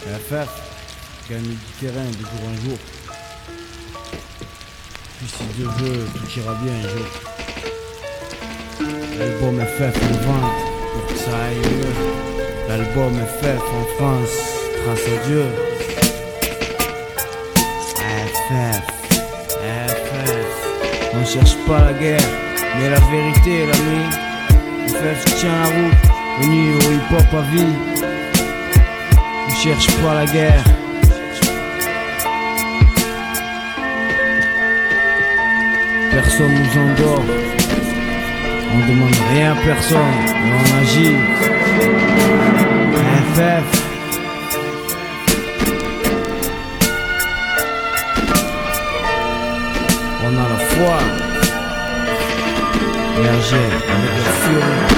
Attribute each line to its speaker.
Speaker 1: FF, gagne du terrain de jour en jour. Puis si Dieu veut, tout ira bien un jour. L'album FF en vente pour que ça aille mieux. L'album FF en France, grâce à Dieu. FF, on cherche pas la guerre, mais la vérité, l'ami. FF tient la route, venu au hip-hop à vie. On cherche pas la guerre. Personne nous endort. On demande rien à personne, mais on agit. FF. On a la foi et agir avec la furie.